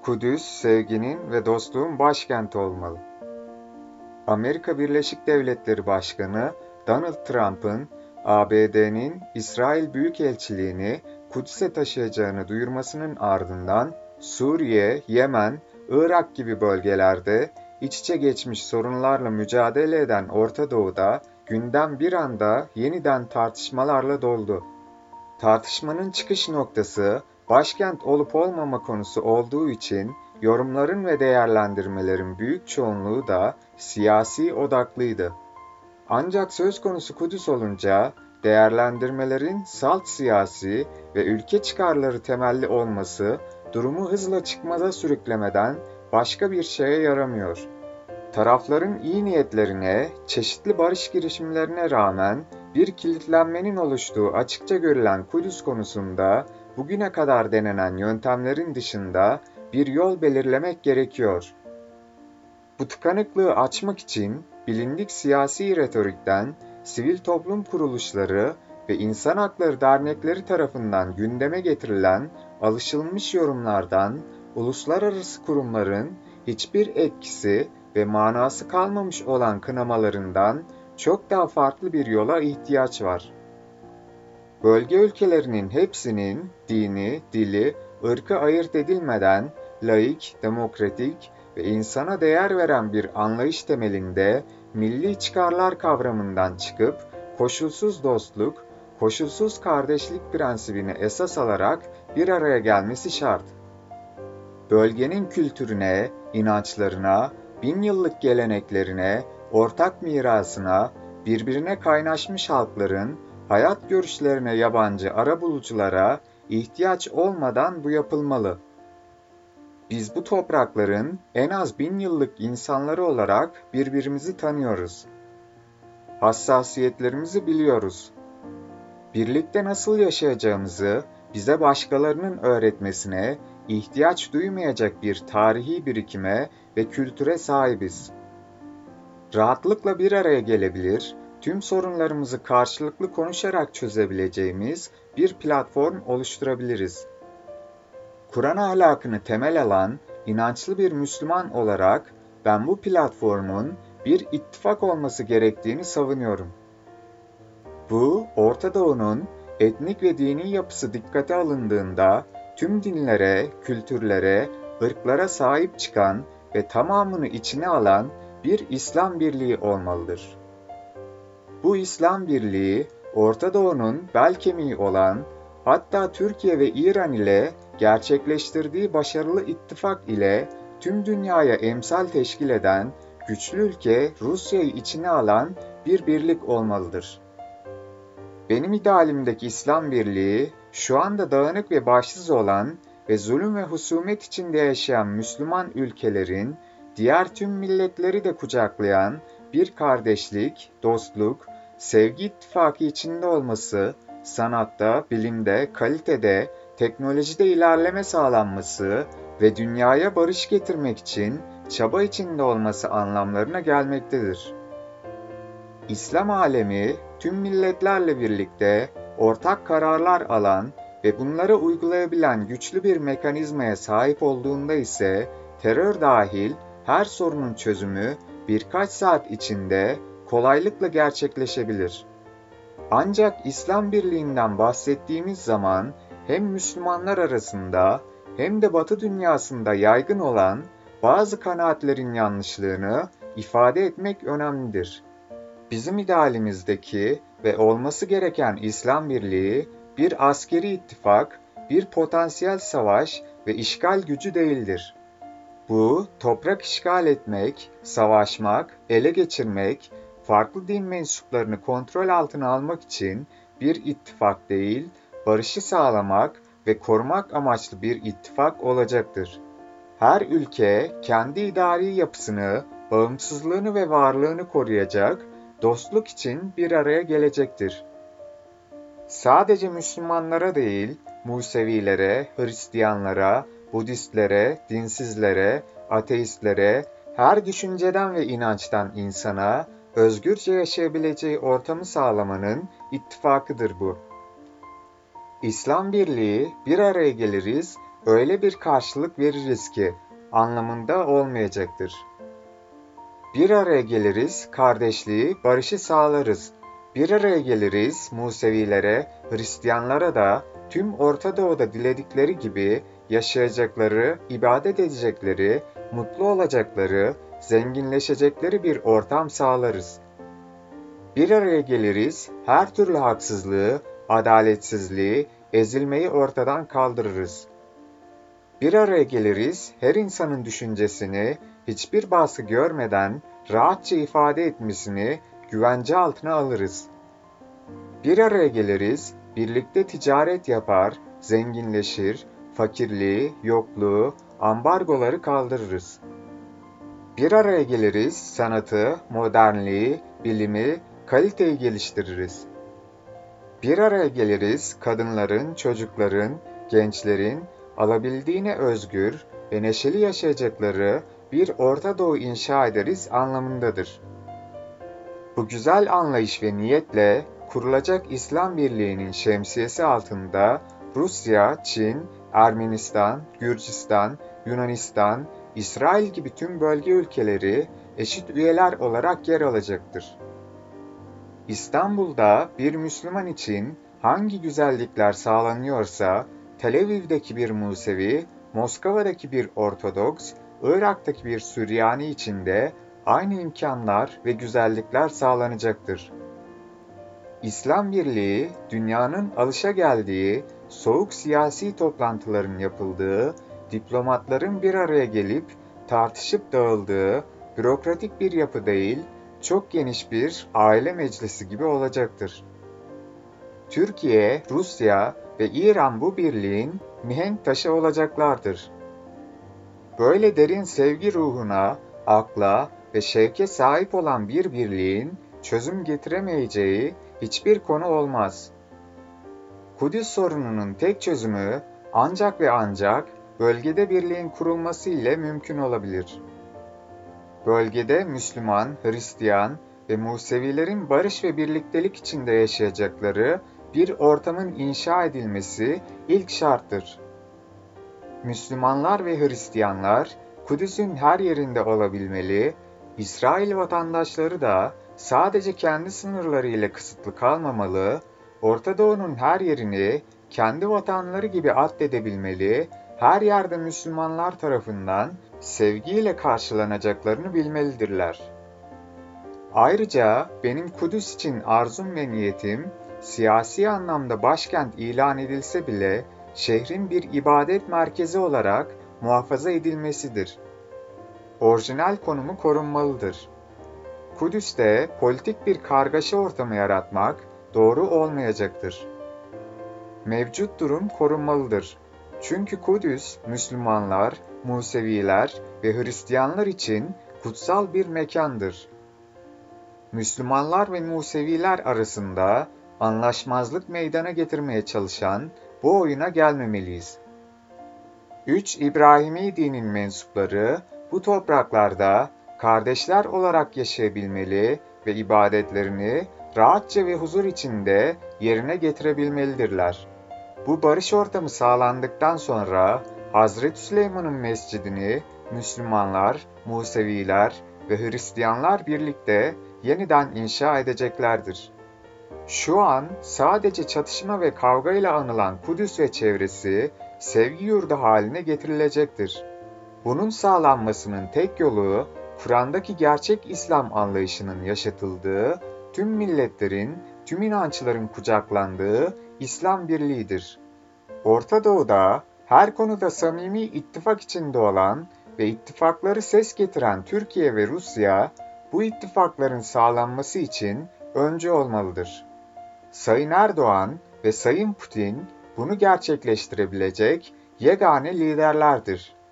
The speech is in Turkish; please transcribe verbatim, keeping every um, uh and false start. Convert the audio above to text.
Kudüs, sevginin ve dostluğun başkenti olmalı. Amerika Birleşik Devletleri Başkanı Donald Trump'ın A B D'nin İsrail Büyükelçiliğini Kudüs'e taşıyacağını duyurmasının ardından Suriye, Yemen, Irak gibi bölgelerde iç içe geçmiş sorunlarla mücadele eden Orta Doğu'da gündem bir anda yeniden tartışmalarla doldu. Tartışmanın çıkış noktası başkent olup olmama konusu olduğu için yorumların ve değerlendirmelerin büyük çoğunluğu da siyasi odaklıydı. Ancak söz konusu Kudüs olunca değerlendirmelerin salt siyasi ve ülke çıkarları temelli olması durumu hızla çıkmaza sürüklemeden başka bir şeye yaramıyor. Tarafların iyi niyetlerine, çeşitli barış girişimlerine rağmen bir kilitlenmenin oluştuğu açıkça görülen Kudüs konusunda bugüne kadar denenen yöntemlerin dışında bir yol belirlemek gerekiyor. Bu tıkanıklığı açmak için bilindik siyasi retorikten, sivil toplum kuruluşları ve insan hakları dernekleri tarafından gündeme getirilen alışılmış yorumlardan, uluslararası kurumların hiçbir etkisi ve manası kalmamış olan kınamalarından çok daha farklı bir yola ihtiyaç var. Bölge ülkelerinin hepsinin dini, dili, ırkı ayırt edilmeden laik, demokratik ve insana değer veren bir anlayış temelinde milli çıkarlar kavramından çıkıp koşulsuz dostluk, koşulsuz kardeşlik prensibini esas alarak bir araya gelmesi şart. Bölgenin kültürüne, inançlarına, bin yıllık geleneklerine, ortak mirasına, birbirine kaynaşmış halkların hayat görüşlerine yabancı arabuluculara ihtiyaç olmadan bu yapılmalı. Biz bu toprakların en az bin yıllık insanları olarak birbirimizi tanıyoruz. Hassasiyetlerimizi biliyoruz. Birlikte nasıl yaşayacağımızı bize başkalarının öğretmesine ihtiyaç duymayacak bir tarihi birikime ve kültüre sahibiz. Rahatlıkla bir araya gelebilir, tüm sorunlarımızı karşılıklı konuşarak çözebileceğimiz bir platform oluşturabiliriz. Kur'an ahlakını temel alan inançlı bir Müslüman olarak ben bu platformun bir ittifak olması gerektiğini savunuyorum. Bu, Orta Doğu'nun etnik ve dini yapısı dikkate alındığında tüm dinlere, kültürlere, ırklara sahip çıkan ve tamamını içine alan bir İslam birliği olmalıdır. Bu İslam birliği, Orta Doğu'nun bel kemiği olan, hatta Türkiye ve İran ile gerçekleştirdiği başarılı ittifak ile tüm dünyaya emsal teşkil eden güçlü ülke Rusya'yı içine alan bir birlik olmalıdır. Benim idealimdeki İslam birliği, şu anda dağınık ve başsız olan ve zulüm ve husumet içinde yaşayan Müslüman ülkelerin, diğer tüm milletleri de kucaklayan bir kardeşlik, dostluk, sevgi ittifakı içinde olması, sanatta, bilimde, kalitede, teknolojide ilerleme sağlanması ve dünyaya barış getirmek için çaba içinde olması anlamlarına gelmektedir. İslam alemi, tüm milletlerle birlikte ortak kararlar alan ve bunları uygulayabilen güçlü bir mekanizmaya sahip olduğunda ise terör dahil her sorunun çözümü birkaç saat içinde kolaylıkla gerçekleşebilir. Ancak İslam birliğinden bahsettiğimiz zaman hem Müslümanlar arasında hem de Batı dünyasında yaygın olan bazı kanaatlerin yanlışlığını ifade etmek önemlidir. Bizim idealimizdeki ve olması gereken İslam birliği bir askeri ittifak, bir potansiyel savaş ve işgal gücü değildir. Bu, toprak işgal etmek, savaşmak, ele geçirmek, farklı din mensuplarını kontrol altına almak için bir ittifak değil, barışı sağlamak ve korumak amaçlı bir ittifak olacaktır. Her ülke kendi idari yapısını, bağımsızlığını ve varlığını koruyacak, dostluk için bir araya gelecektir. Sadece Müslümanlara değil, Musevilere, Hristiyanlara, Budistlere, dinsizlere, ateistlere, her düşünceden ve inançtan insana özgürce yaşayabileceği ortamı sağlamanın ittifakıdır bu. İslam birliği bir araya geliriz öyle bir karşılık veririz ki anlamında olmayacaktır. Bir araya geliriz, kardeşliği, barışı sağlarız. Bir araya geliriz, Musevilere, Hristiyanlara da tüm Orta Doğu'da diledikleri gibi yaşayacakları, ibadet edecekleri, mutlu olacakları, zenginleşecekleri bir ortam sağlarız. Bir araya geliriz, her türlü haksızlığı, adaletsizliği, ezilmeyi ortadan kaldırırız. Bir araya geliriz, her insanın düşüncesini hiçbir baskı görmeden rahatça ifade etmesini güvence altına alırız. Bir araya geliriz, birlikte ticaret yapar, zenginleşir, fakirliği, yokluğu, ambargoları kaldırırız. Bir araya geliriz, sanatı, modernliği, bilimi, kaliteyi geliştiririz. Bir araya geliriz, kadınların, çocukların, gençlerin alabildiğine özgür ve neşeli yaşayacakları bir Orta Doğu inşa ederiz anlamındadır. Bu güzel anlayış ve niyetle kurulacak İslam Birliği'nin şemsiyesi altında Rusya, Çin, Ermenistan, Gürcistan, Yunanistan, İsrail gibi tüm bölge ülkeleri eşit üyeler olarak yer alacaktır. İstanbul'da bir Müslüman için hangi güzellikler sağlanıyorsa, Tel Aviv'deki bir Musevi, Moskova'daki bir Ortodoks, Irak'taki bir Süryani için de aynı imkanlar ve güzellikler sağlanacaktır. İslam Birliği, dünyanın alışageldiği, soğuk siyasi toplantıların yapıldığı, diplomatların bir araya gelip tartışıp dağıldığı bürokratik bir yapı değil, çok geniş bir aile meclisi gibi olacaktır. Türkiye, Rusya ve İran bu birliğin mihenk taşı olacaklardır. Böyle derin sevgi ruhuna, akla ve şevke sahip olan bir birliğin çözüm getiremeyeceği hiçbir konu olmaz. Kudüs sorununun tek çözümü ancak ve ancak bölgede birliğin kurulması ile mümkün olabilir. Bölgede Müslüman, Hristiyan ve Musevilerin barış ve birliktelik içinde yaşayacakları bir ortamın inşa edilmesi ilk şarttır. Müslümanlar ve Hristiyanlar Kudüs'ün her yerinde olabilmeli, İsrail vatandaşları da sadece kendi sınırlarıyla kısıtlı kalmamalı, Orta Doğu'nun her yerini kendi vatanları gibi addedebilmeli, her yerde Müslümanlar tarafından sevgiyle karşılanacaklarını bilmelidirler. Ayrıca benim Kudüs için arzum ve niyetim, siyasi anlamda başkent ilan edilse bile şehrin bir ibadet merkezi olarak muhafaza edilmesidir. Orijinal konumu korunmalıdır. Kudüs'te politik bir kargaşa ortamı yaratmak doğru olmayacaktır. Mevcut durum korunmalıdır. Çünkü Kudüs, Müslümanlar, Museviler ve Hristiyanlar için kutsal bir mekandır. Müslümanlar ve Museviler arasında anlaşmazlık meydana getirmeye çalışan bu oyuna gelmemeliyiz. Üç İbrahimi dinin mensupları bu topraklarda kardeşler olarak yaşayabilmeli ve ibadetlerini rahatça ve huzur içinde yerine getirebilmelidirler. Bu barış ortamı sağlandıktan sonra Hazreti Süleyman'ın mescidini Müslümanlar, Museviler ve Hristiyanlar birlikte yeniden inşa edeceklerdir. Şu an sadece çatışma ve kavgayla anılan Kudüs ve çevresi sevgi yurdu haline getirilecektir. Bunun sağlanmasının tek yolu Kur'an'daki gerçek İslam anlayışının yaşatıldığı, tüm milletlerin, tüm inançların kucaklandığı İslam birliğidir. Orta Doğu'da her konuda samimi ittifak içinde olan ve ittifakları ses getiren Türkiye ve Rusya, bu ittifakların sağlanması için öncü olmalıdır. Sayın Erdoğan ve Sayın Putin bunu gerçekleştirebilecek yegane liderlerdir.